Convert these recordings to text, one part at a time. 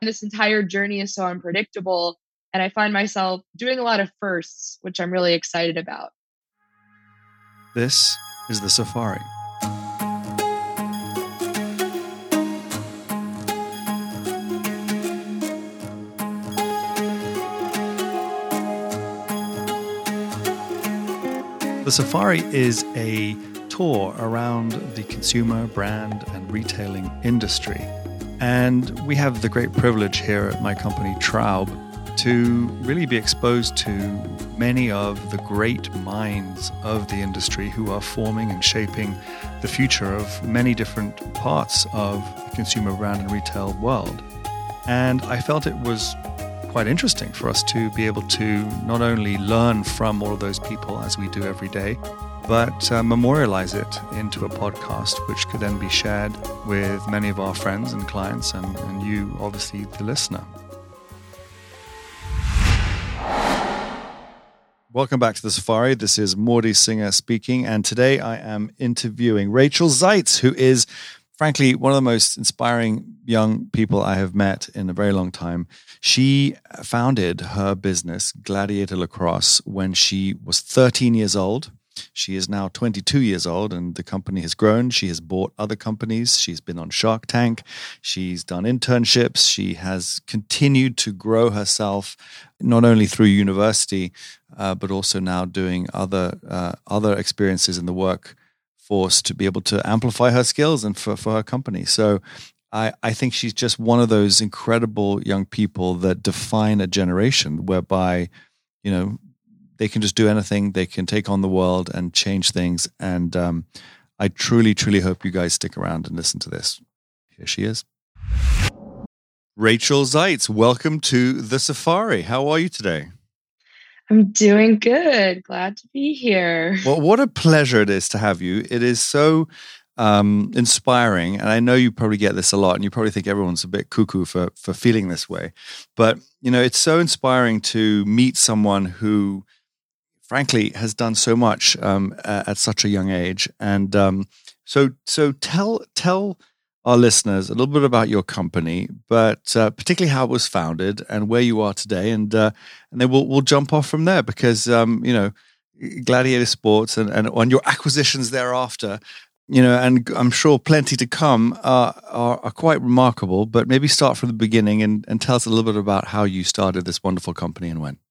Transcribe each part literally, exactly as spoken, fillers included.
This entire journey is so unpredictable, and I find myself doing a lot of firsts, which I'm really excited about. This is The Safari. The Safari is a tour around the consumer, brand, and retailing industry. And we have the great privilege here at my company, Traub, to really be exposed to many of the great minds of the industry who are forming and shaping the future of many different parts of the consumer, brand, and retail world. And I felt it was quite interesting for us to be able to not only learn from all of those people as we do every day, but uh, memorialize it into a podcast, which could then be shared with many of our friends and clients and, and you, obviously, the listener. Welcome back to The Safari. This is Mordy Singer speaking, and today I am interviewing Rachel Zeitz, who is, frankly, one of the most inspiring young people I have met in a very long time. She founded her business, Gladiator Lacrosse, when she was thirteen years old. She is now twenty-two years old, and the company has grown. She has bought other companies. She's been on Shark Tank. She's done internships. She has continued to grow herself, not only through university, uh, but also now doing other uh, other experiences in the workforce to be able to amplify her skills and for, for her company. So I, I think she's just one of those incredible young people that define a generation whereby, you know, they can just do anything. They can take on the world and change things. And um, I truly, truly hope you guys stick around and listen to this. Here she is. Rachel Zeitz, welcome to The Safari. How are you today? I'm doing good. Glad to be here. Well, what a pleasure it is to have you. It is so um, inspiring. And I know you probably get this a lot, and you probably think everyone's a bit cuckoo for, for feeling this way. But, you know, it's so inspiring to meet someone who, frankly, has done so much um, at such a young age. And um, so so tell tell our listeners a little bit about your company, but uh, particularly how it was founded and where you are today. And uh, and then we'll we'll jump off from there because, um, you know, Gladiator Sports and, and on your acquisitions thereafter, you know, and I'm sure plenty to come uh, are, are quite remarkable. But maybe start from the beginning and, and tell us a little bit about how you started this wonderful company and when.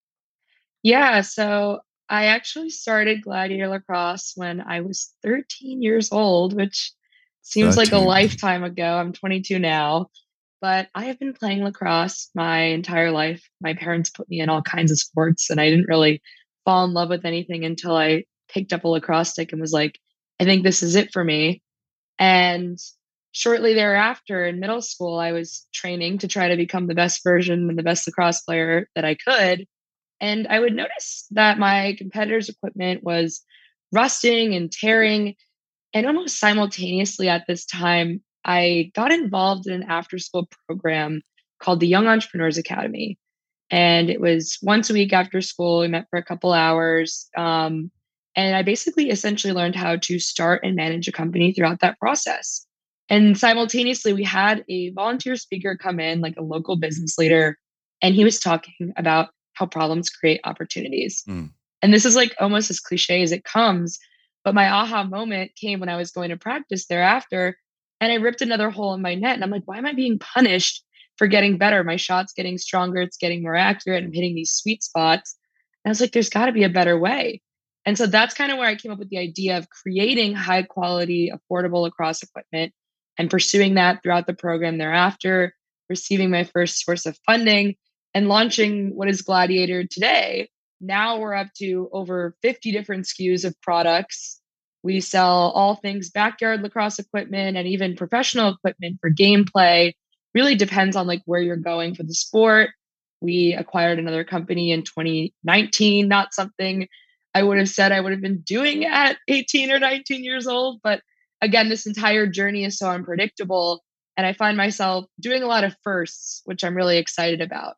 Yeah, so I actually started Gladiator Lacrosse when I was thirteen years old, which seems like a lifetime ago. I'm twenty-two now, but I have been playing lacrosse my entire life. My parents put me in all kinds of sports, and I didn't really fall in love with anything until I picked up a lacrosse stick and was like, I think this is it for me. And shortly thereafter, in middle school, I was training to try to become the best version and the best lacrosse player that I could. And I would notice that my competitors' equipment was rusting and tearing. And almost simultaneously at this time, I got involved in an after-school program called the Young Entrepreneurs Academy. And it was once a week after school. We met for a couple hours. Um, and I basically essentially learned how to start and manage a company throughout that process. And simultaneously, we had a volunteer speaker come in, like a local business leader, and he was talking about how problems create opportunities. Mm. And this is like almost as cliche as it comes. But my aha moment came when I was going to practice thereafter, and I ripped another hole in my net. And I'm like, why am I being punished for getting better? My shot's getting stronger. It's getting more accurate. I'm hitting these sweet spots. And I was like, there's got to be a better way. And so that's kind of where I came up with the idea of creating high quality, affordable lacrosse equipment and pursuing that throughout the program thereafter, receiving my first source of funding, and launching what is Gladiator today. Now we're up to over fifty different S K Us of products. We sell all things backyard lacrosse equipment and even professional equipment for gameplay. Really depends on like where you're going for the sport. We acquired another company in twenty nineteen, not something I would have said I would have been doing at eighteen or nineteen years old. But again, this entire journey is so unpredictable. And I find myself doing a lot of firsts, which I'm really excited about.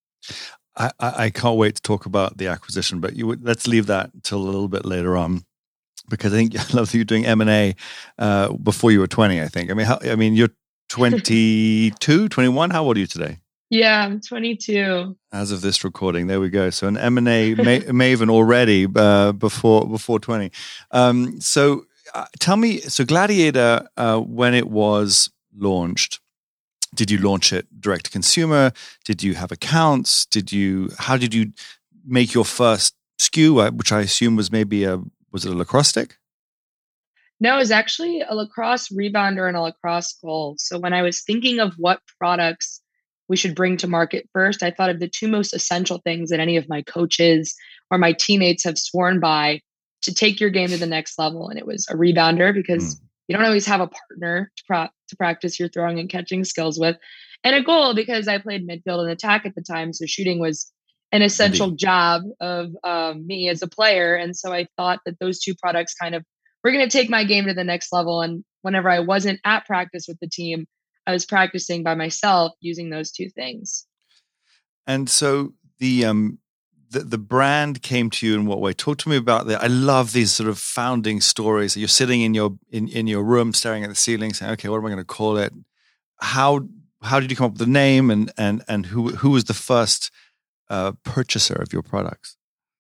I, I can't wait to talk about the acquisition, but you would, let's leave that till a little bit later on, because I think I love that you're doing M and A uh, before you were twenty. I think. I mean, how, I mean, you're twenty-two, twenty-one? How old are you today? Yeah, I'm twenty-two. As of this recording, there we go. So an M and A ma- maven already uh, before before twenty. Um, so uh, tell me, so Gladiator, uh, when it was launched, did you launch it direct to consumer? Did you have accounts? Did you? How did you make your first S K U, which I assume was maybe a was it a lacrosse stick? No, it was actually a lacrosse rebounder and a lacrosse goal. So when I was thinking of what products we should bring to market first, I thought of the two most essential things that any of my coaches or my teammates have sworn by to take your game to the next level. And it was a rebounder, because mm. you don't always have a partner to, pro- to practice your throwing and catching skills with, and a goal, because I played midfield and attack at the time. So shooting was an essential Indeed. job of um, me as a player. And so I thought that those two products kind of were going to take my game to the next level. And whenever I wasn't at practice with the team, I was practicing by myself using those two things. And so the um the, the brand came to you in what way? Talk to me about that. I love these sort of founding stories. You're sitting in your in, in your room staring at the ceiling saying, okay, what am I going to call it? How how did you come up with the name, and and and who who was the first uh, purchaser of your products?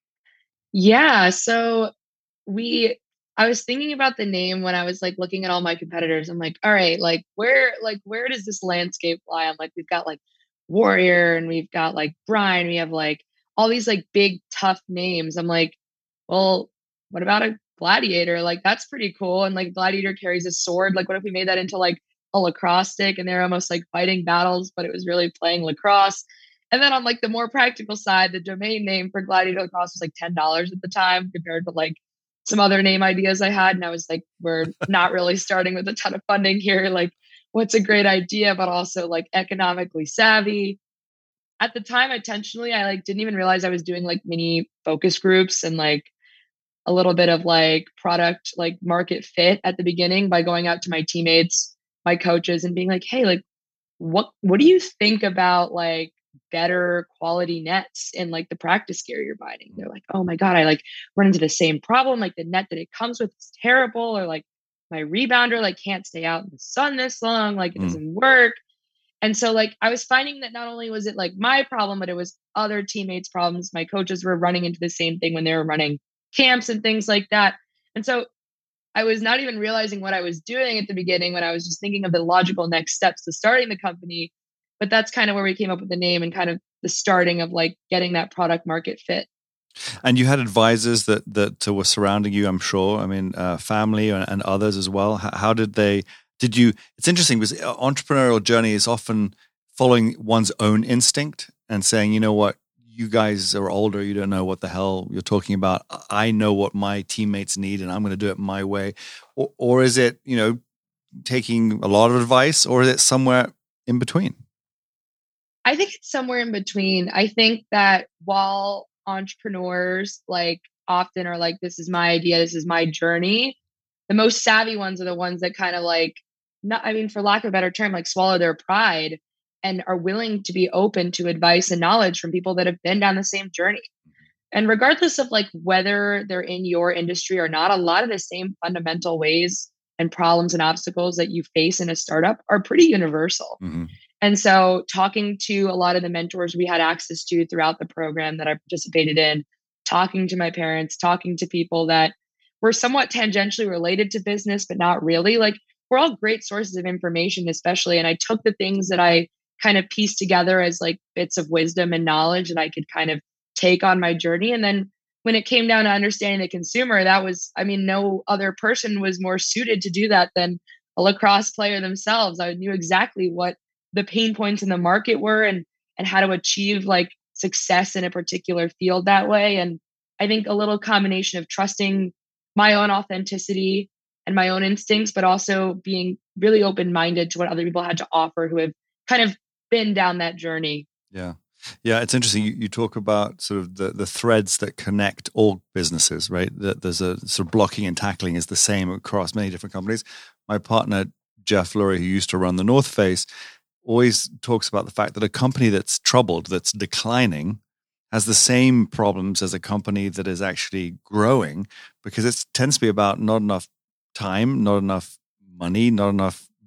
Yeah, so we I was thinking about the name when I was like looking at all my competitors. I'm like, all right, like where, like where does this landscape lie? I'm like, we've got like Warrior and we've got like Brian. We have like all these like big tough names. I'm like, well, what about a gladiator? Like that's pretty cool. And like gladiator carries a sword. Like what if we made that into like a lacrosse stick and they're almost like fighting battles, but it was really playing lacrosse. And then on like the more practical side, the domain name for gladiator lacrosse was like ten dollars at the time compared to like some other name ideas I had. And I was like, we're not really starting with a ton of funding here. Like, what's a great idea, but also like economically savvy. At the time, intentionally, I like didn't even realize I was doing like mini focus groups and like a little bit of like product, like market fit at the beginning by going out to my teammates, my coaches, and being like, hey, like, what, what do you think about like better quality nets in like the practice gear you're buying? They're like, oh my God, I like run into the same problem. Like the net that it comes with is terrible, or like my rebounder like can't stay out in the sun this long, like it mm. doesn't work. And so like I was finding that not only was it like my problem, but it was other teammates' problems. My coaches were running into the same thing when they were running camps and things like that. And so I was not even realizing what I was doing at the beginning when I was just thinking of the logical next steps to starting the company. But that's kind of where we came up with the name and kind of the starting of like getting that product market fit. And you had advisors that that were surrounding you, I'm sure. I mean, uh, family and, and others as well. How, how did they? Did you? It's interesting because entrepreneurial journey is often following one's own instinct and saying, you know what, you guys are older, you don't know what the hell you're talking about. I know what my teammates need, and I'm going to do it my way. Or, or is it, you know, taking a lot of advice, or is it somewhere in between? I think it's somewhere in between. I think that while entrepreneurs like often are like, this is my idea, this is my journey, the most savvy ones are the ones that kind of like, not, I mean, for lack of a better term, like swallow their pride and are willing to be open to advice and knowledge from people that have been down the same journey. And regardless of like whether they're in your industry or not, a lot of the same fundamental ways and problems and obstacles that you face in a startup are pretty universal. Mm-hmm. And so talking to a lot of the mentors we had access to throughout the program that I participated in, talking to my parents, talking to people that were somewhat tangentially related to business, but not really, like we're all great sources of information, especially. And I took the things that I kind of pieced together as like bits of wisdom and knowledge that I could kind of take on my journey. And then when it came down to understanding the consumer, that was, I mean, no other person was more suited to do that than a lacrosse player themselves. I knew exactly what the pain points in the market were and and how to achieve like success in a particular field that way. And I think a little combination of trusting my own authenticity and my own instincts, but also being really open-minded to what other people had to offer who have kind of been down that journey. Yeah. Yeah, it's interesting. You, you talk about sort of the, the threads that connect all businesses, right? That there's a sort of blocking and tackling is the same across many different companies. My partner, Jeff Lurie, who used to run the North Face, always talks about the fact that a company that's troubled, that's declining, has the same problems as a company that is actually growing, because it tends to be about not enough time, not enough money, not enough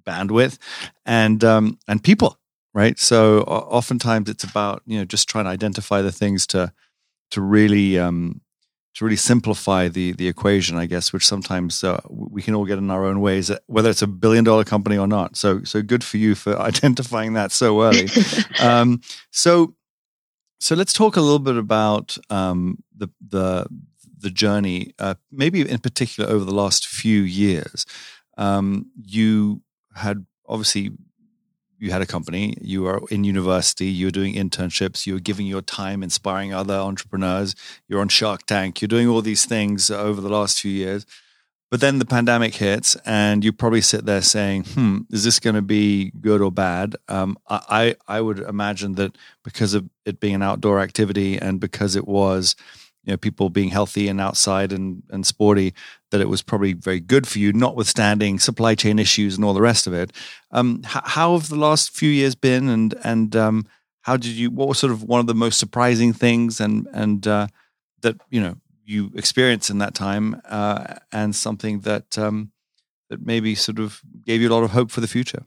bandwidth, and um, and people, right? So oftentimes it's about, you know, just trying to identify the things to to really um, to really simplify the the equation, I guess, which sometimes uh, we can all get in our own ways, whether it's a billion dollar company or not. So so good for you for identifying that so early. um, so so let's talk a little bit about um, the the the journey, uh, maybe in particular over the last few years. Um, you had obviously you had a company, you were in university, you were doing internships, you were giving your time, inspiring other entrepreneurs, you're on Shark Tank, you're doing all these things over the last few years. But then the pandemic hits and you probably sit there saying, hmm, is this going to be good or bad? Um, I, I would imagine that because of it being an outdoor activity and because it was, you know, people being healthy and outside and, and sporty, that it was probably very good for you, notwithstanding supply chain issues and all the rest of it. Um, how, how have the last few years been, and and um, how did you? What was sort of one of the most surprising things, and and uh, that you know you experienced in that time, uh, and something that um, that maybe sort of gave you a lot of hope for the future?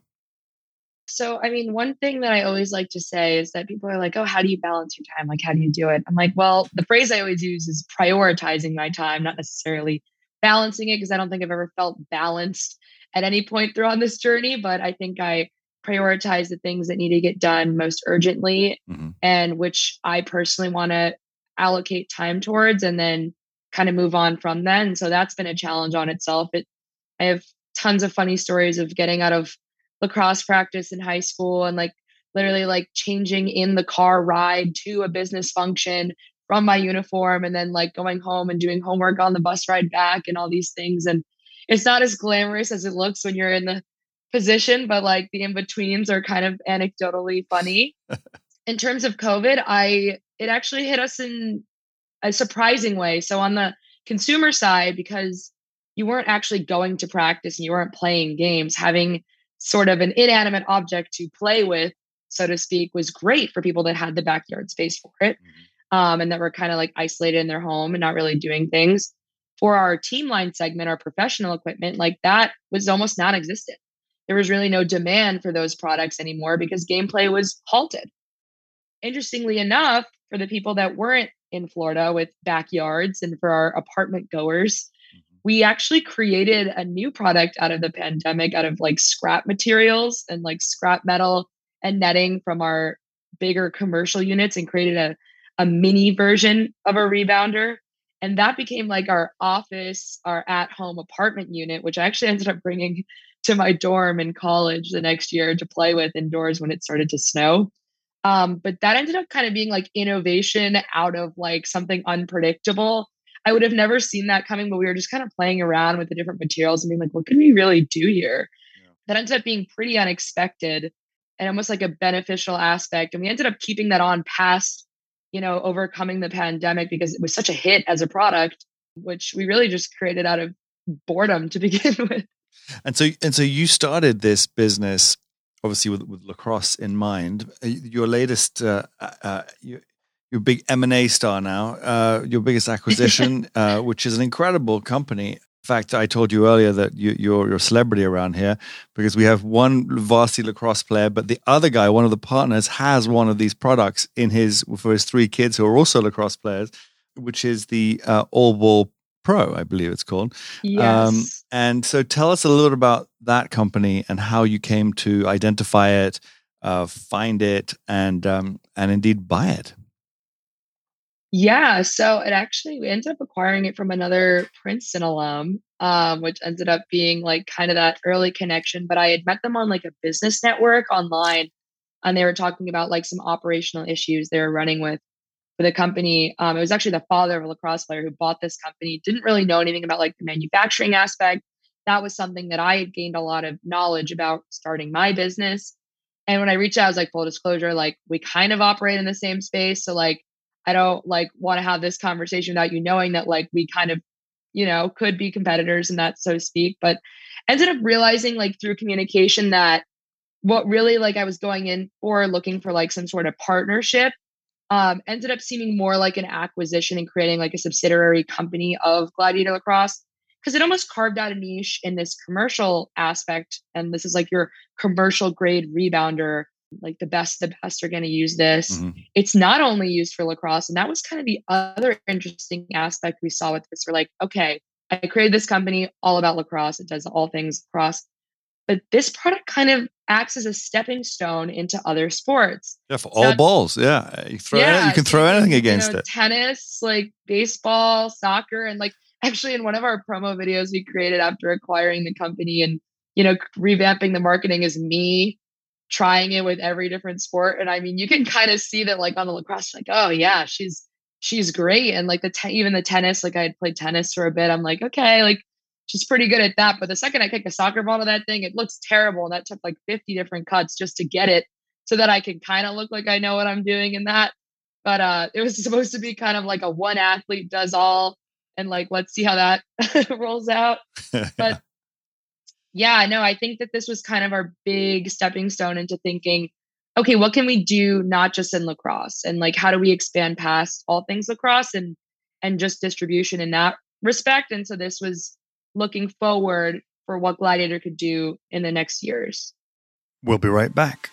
So, I mean, one thing that I always like to say is that people are like, oh, how do you balance your time? Like, how do you do it? I'm like, well, the phrase I always use is prioritizing my time, not necessarily balancing it, because I don't think I've ever felt balanced at any point throughout this journey. But I think I prioritize the things that need to get done most urgently, Mm-hmm. and which I personally want to allocate time towards, and then kind of move on from then. So that's been a challenge on itself. It, I have tons of funny stories of getting out of lacrosse practice in high school and like literally like changing in the car ride to a business function from my uniform, and then like going home and doing homework on the bus ride back and all these things. And it's not as glamorous as it looks when you're in the position, but like the in-betweens are kind of anecdotally funny. In terms of COVID, I it actually hit us in a surprising way. So on the consumer side, because you weren't actually going to practice and you weren't playing games, having sort of an inanimate object to play with, so to speak, was great for people that had the backyard space for it, um, and that were kind of like isolated in their home and not really doing things. For our team line segment, our professional equipment, like that was almost non-existent. There was really no demand for those products anymore because gameplay was halted. Interestingly enough, for the people that weren't in Florida with backyards and for our apartment goers, we actually created a new product out of the pandemic, out of like scrap materials and like scrap metal and netting from our bigger commercial units, and created a, a mini version of a rebounder. And that became like our office, our at home apartment unit, which I actually ended up bringing to my dorm in college the next year to play with indoors when it started to snow. Um, but that ended up kind of being like innovation out of like something unpredictable. I would have never seen that coming, but we were just kind of playing around with the different materials and being like, what can we really do here? Yeah. That ended up being pretty unexpected and almost like a beneficial aspect. And we ended up keeping that on past, you know, overcoming the pandemic, because it was such a hit as a product, which we really just created out of boredom to begin with. And so, and so you started this business obviously with, with lacrosse in mind. Your latest, uh, uh, your, your big M and A star now, uh, your biggest acquisition, uh, which is an incredible company. In fact, I told you earlier that you, you're, you're a celebrity around here because we have one varsity lacrosse player, but the other guy, one of the partners, has one of these products in his for his three kids who are also lacrosse players, which is the uh, All Ball Pro, I believe it's called. Yes. Um, and so tell us a little bit about that company and how you came to identify it, uh, find it, and um, and indeed buy it. Yeah, so it actually, we ended up acquiring it from another Princeton alum, um, which ended up being like kind of that early connection. But I had met them on like a business network online, and they were talking about like some operational issues they were running with for the company. Um, it was actually the father of a lacrosse player who bought this company, didn't really know anything about like the manufacturing aspect. That was something that I had gained a lot of knowledge about starting my business. And when I reached out, I was like, full disclosure, like we kind of operate in the same space. So like, I don't like want to have this conversation without you knowing that like we kind of, you know, could be competitors and that, so to speak. But ended up realizing like through communication that what really like I was going in for, looking for like some sort of partnership, um, ended up seeming more like an acquisition and creating like a subsidiary company of Gladiator Lacrosse. because it almost carved out a niche in this commercial aspect. And this is like your commercial grade rebounder, like the best of the best are going to use this. Mm-hmm. It's not only used for lacrosse. And that was kind of the other interesting aspect we saw with this. We're like, okay, I created this company all about lacrosse. It does all things lacrosse. But this product kind of acts as a stepping stone into other sports. Yeah, for so all balls. Yeah. You throw yeah, it, you can so throw you anything can, against you know, it. Tennis, like baseball, soccer, and like actually in one of our promo videos we created after acquiring the company and, you know, revamping the marketing is me trying it with every different sport. And I mean, you can kind of see that like on the lacrosse, like, oh yeah, she's, she's great. And like the, te- even the tennis, like I had played tennis for a bit. I'm like, okay, like she's pretty good at that. But the second I kick a soccer ball to that thing, it looks terrible. And that took like fifty different cuts just to get it so that I can kind of look like I know what I'm doing in that. But uh, it was supposed to be kind of like a one athlete does all. And like, let's see how that rolls out. But yeah, no, I think that this was kind of our big stepping stone into thinking, okay, what can we do not just in lacrosse? And like, how do we expand past all things lacrosse and and just distribution in that respect? And so this was looking forward for what Gladiator could do in the next years. We'll be right back.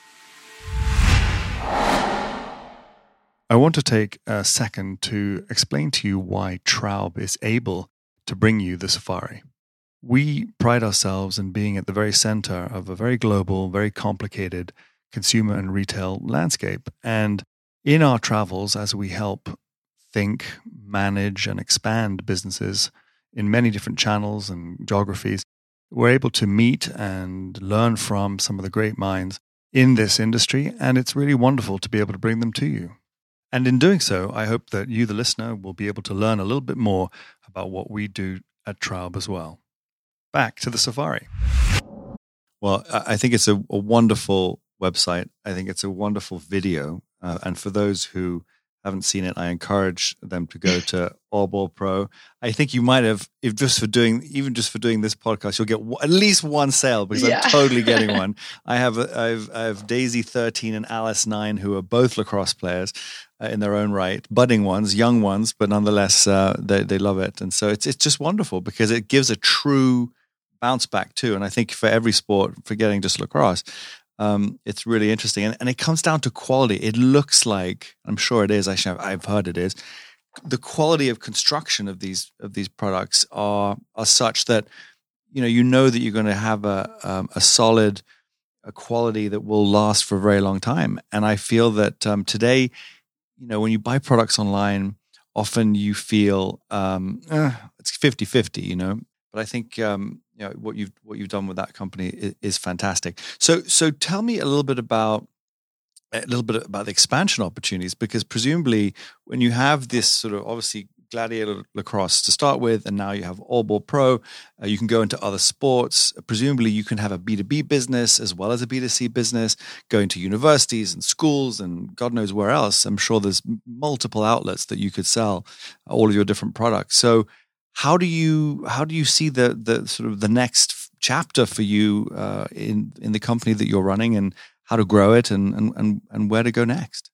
I want to take a second to explain to you why Traub is able to bring you the Safari. We pride ourselves in being at the very center of a very global, very complicated consumer and retail landscape. And in our travels, as we help think, manage, and expand businesses in many different channels and geographies, we're able to meet and learn from some of the great minds in this industry. And it's really wonderful to be able to bring them to you. And in doing so, I hope that you, the listener, will be able to learn a little bit more about what we do at Traub as well. Back to the Safari. Well, I think it's a, a wonderful website. I think it's a wonderful video. Uh, and for those who haven't seen it, I encourage them to go to All Ball Pro. I think you might have, if just for doing, even just for doing this podcast, you'll get w- at least one sale because yeah. I'm totally getting one. I have, a, I've, I have Daisy thirteen and Alice nine, who are both lacrosse players uh, in their own right, budding ones, young ones, but nonetheless, uh, they they love it. And so it's it's just wonderful because it gives a true bounce back too. And I think for every sport, forgetting just lacrosse, um, it's really interesting. And, and it comes down to quality. It looks like, I'm sure it is, actually I've heard it is, the quality of construction of these of these products are are such that, you know, you know that you're going to have a um, a solid a quality that will last for a very long time. And I feel that um, today, you know, when you buy products online, often you feel um, eh, it's fifty-fifty, you know. But I think um, you know what you've what you've done with that company is, is fantastic. So so tell me a little bit about a little bit about the expansion opportunities, because presumably when you have this sort of obviously Gladiator lacrosse to start with, and now you have All Ball Pro, uh, you can go into other sports. Presumably you can have a B two B business as well as a B two C business, going to universities and schools and God knows where else. I'm sure there's multiple outlets that you could sell all of your different products. So how do you how do you see the the sort of the next chapter for you uh, in in the company that you're running, and how to grow it, and and and, and where to go next?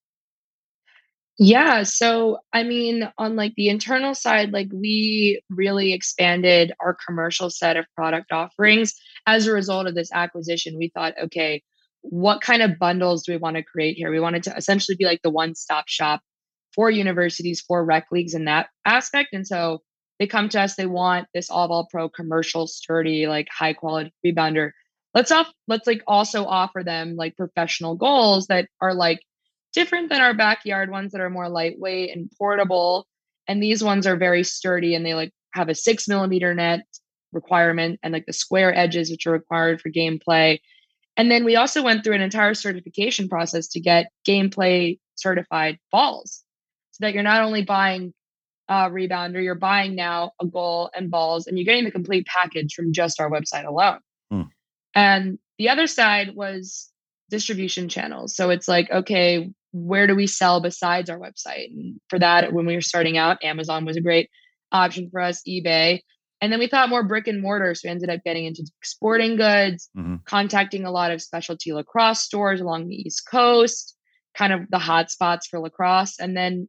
Yeah. So, I mean, on like the internal side, like we really expanded our commercial set of product offerings as a result of this acquisition. We thought, okay, what kind of bundles do we want to create here? We wanted to essentially be like the one-stop shop for universities, for rec leagues in that aspect. And so they come to us, they want this All Ball Pro commercial, sturdy, like high quality rebounder. Let's off, let's like also offer them like professional goals that are like different than our backyard ones that are more lightweight and portable. And these ones are very sturdy and they like have a six millimeter net requirement and like the square edges, which are required for gameplay. And then we also went through an entire certification process to get gameplay certified balls, so that you're not only buying a rebounder, you're buying now a goal and balls, and you're getting the complete package from just our website alone. Hmm. And the other side was distribution channels. So it's like, okay, where do we sell besides our website? And for that, when we were starting out, Amazon was a great option for us, eBay. And then we thought more brick and mortar. So we ended up getting into sporting goods, mm-hmm. contacting a lot of specialty lacrosse stores along the East Coast, kind of the hot spots for lacrosse. And then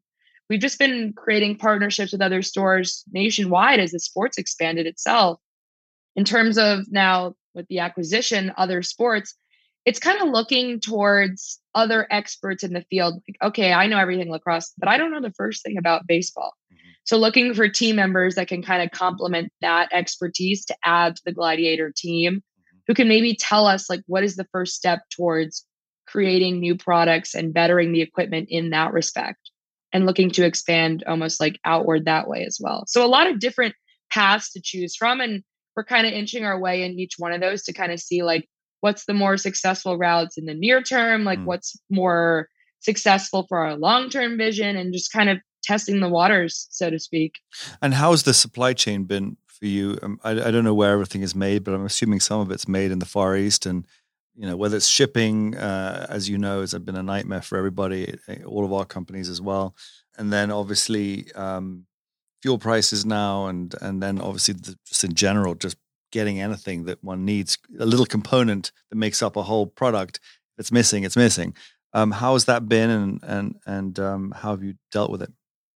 we've just been creating partnerships with other stores nationwide as the sports expanded itself. In terms of now with the acquisition, other sports, it's kind of looking towards other experts in the field. Like, okay, I know everything lacrosse, but I don't know the first thing about baseball. Mm-hmm. So looking for team members that can kind of complement that expertise to add to the Gladiator team, mm-hmm. who can maybe tell us like what is the first step towards creating new products and bettering the equipment in that respect, and looking to expand almost like outward that way as well. So a lot of different paths to choose from. And we're kind of inching our way in each one of those to kind of see like what's the more successful routes in the near term, like mm. what's more successful for our long-term vision, and just kind of testing the waters, so to speak. And how has the supply chain been for you? Um, I, I don't know where everything is made, but I'm assuming some of it's made in the Far East, and you know, whether it's shipping, uh, as you know, has been a nightmare for everybody, all of our companies as well. And then obviously um, fuel prices now, and and then obviously the, just in general, just getting anything that one needs, a little component that makes up a whole product. If it's missing, it's missing. Um, how has that been, and and and um, how have you dealt with it?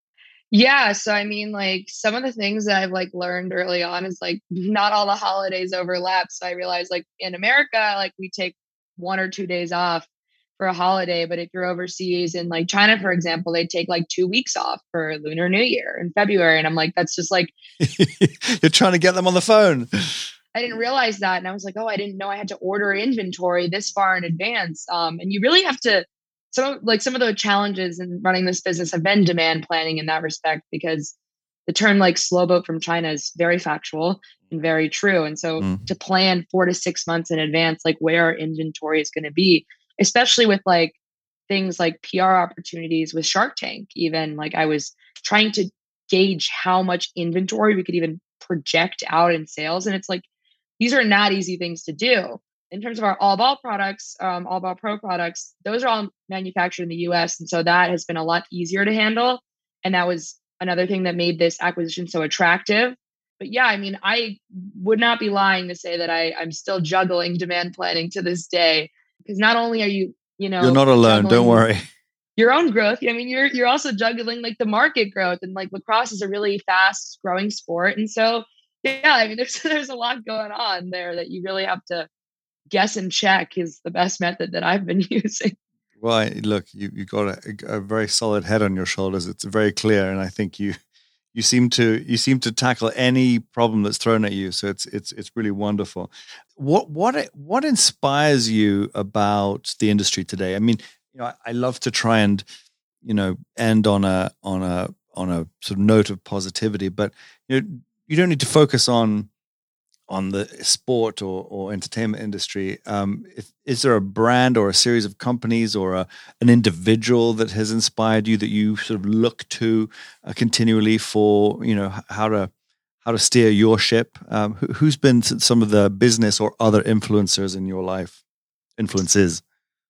Yeah, so I mean, like some of the things that I've like learned early on is like not all the holidays overlap. So I realized like in America, like we take one or two days off for a holiday, but if you're overseas in like China, for example, they take like two weeks off for Lunar New Year in February. And I'm like, that's just like you're trying to get them on the phone. I didn't realize that. And I was like, oh, I didn't know I had to order inventory this far in advance. Um, and you really have to, so like some of the challenges in running this business have been demand planning in that respect, because the term like slow boat from China is very factual and very true. And so mm. to plan four to six months in advance, like where our inventory is going to be, especially with like things like P R opportunities with Shark Tank, even like I was trying to gauge how much inventory we could even project out in sales. And it's like, these are not easy things to do. In terms of our All Ball products, um, All Ball Pro products, those are all manufactured in the U S. And so that has been a lot easier to handle. And that was another thing that made this acquisition so attractive. But yeah, I mean, I would not be lying to say that I, I'm still juggling demand planning to this day. Because not only are you, you know, you're not alone, don't worry. Your own growth. I mean, you're you're also juggling like the market growth, and like lacrosse is a really fast growing sport. And so yeah, I mean, there's there's a lot going on there that you really have to guess and check is the best method that I've been using. Well, I, look, you you got a, a very solid head on your shoulders. It's very clear, and I think you you seem to you seem to tackle any problem that's thrown at you. So it's it's it's really wonderful. What what what inspires you about the industry today? I mean, you know, I, I love to try and you know end on a on a on a sort of note of positivity, but you know, you don't need to focus on on the sport or, or entertainment industry. Um, if, is there a brand or a series of companies or a, an individual that has inspired you that you sort of look to uh, continually for, you know, how to how to steer your ship? Um, who, who's been some of the business or other influencers in your life? Influences?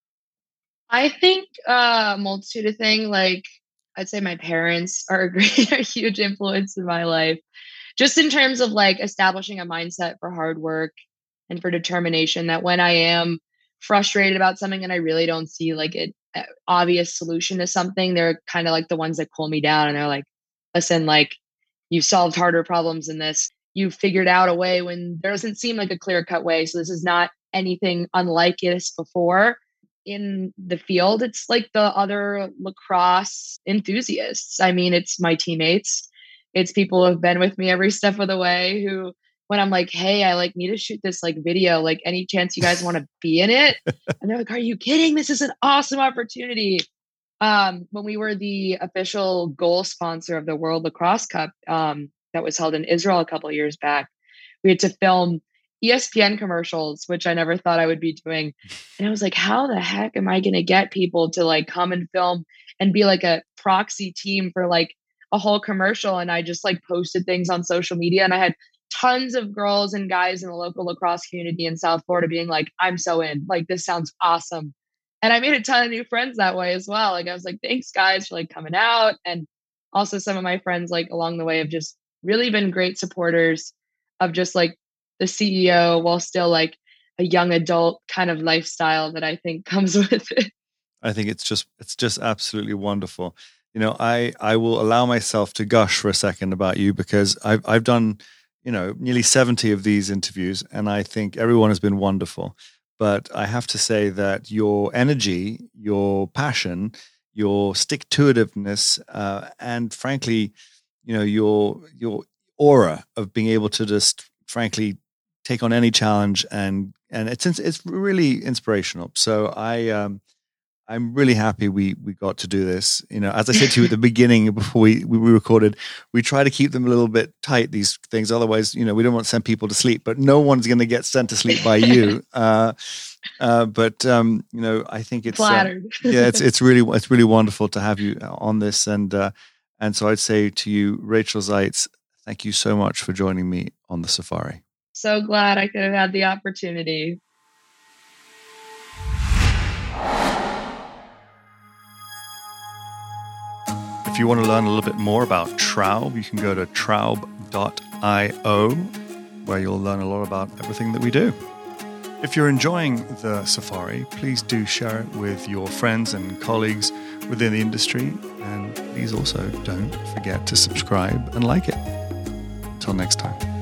I think uh, a multitude of things. Like I'd say my parents are a great, a huge influence in my life. Just in terms of like establishing a mindset for hard work and for determination, that when I am frustrated about something and I really don't see like an obvious solution to something, they're kind of like the ones that cool me down. And they're like, listen, like you've solved harder problems than this. You've figured out a way when there doesn't seem like a clear cut way. So this is not anything unlike this before in the field. It's like the other lacrosse enthusiasts. I mean, it's my teammates. It's people who have been with me every step of the way who, when I'm like, hey, I like need to shoot this like video, like any chance you guys want to be in it? And they're like, are you kidding? This is an awesome opportunity. Um, when we were the official goal sponsor of the World Lacrosse Cup um, that was held in Israel a couple of years back, we had to film E S P N commercials, which I never thought I would be doing. And I was like, how the heck am I going to get people to like come and film and be like a proxy team for like a whole commercial? And I just like posted things on social media, and I had tons of girls and guys in the local lacrosse community in South Florida being like, I'm so in, like, this sounds awesome. And I made a ton of new friends that way as well. Like, I was like, thanks guys for like coming out. And also some of my friends like along the way have just really been great supporters of just like the C E O while still like a young adult kind of lifestyle that I think comes with it. I think it's just, it's just absolutely wonderful. you know, I, I will allow myself to gush for a second about you because I've, I've done, you know, nearly seventy of these interviews, and I think everyone has been wonderful. But I have to say that your energy, your passion, your stick-to-itiveness, uh, and frankly, you know, your your aura of being able to just, frankly, take on any challenge, and and it's it's really inspirational. So I um, I'm really happy we we got to do this. You know, as I said to you at the beginning before we, we recorded, we try to keep them a little bit tight, these things. Otherwise, you know, we don't want to send people to sleep, but no one's going to get sent to sleep by you. Uh, uh, but, um, you know, I think it's, flattered. Uh, yeah, it's, it's really, it's really wonderful to have you on this. And, uh, and so I'd say to you, Rachel Zeitz, thank you so much for joining me on the Safari. So glad I could have had the opportunity. If you want to learn a little bit more about Traub, you can go to traub dot io, where you'll learn a lot about everything that we do. If you're enjoying the Safari, please do share it with your friends and colleagues within the industry. And please also don't forget to subscribe and like it. Until next time.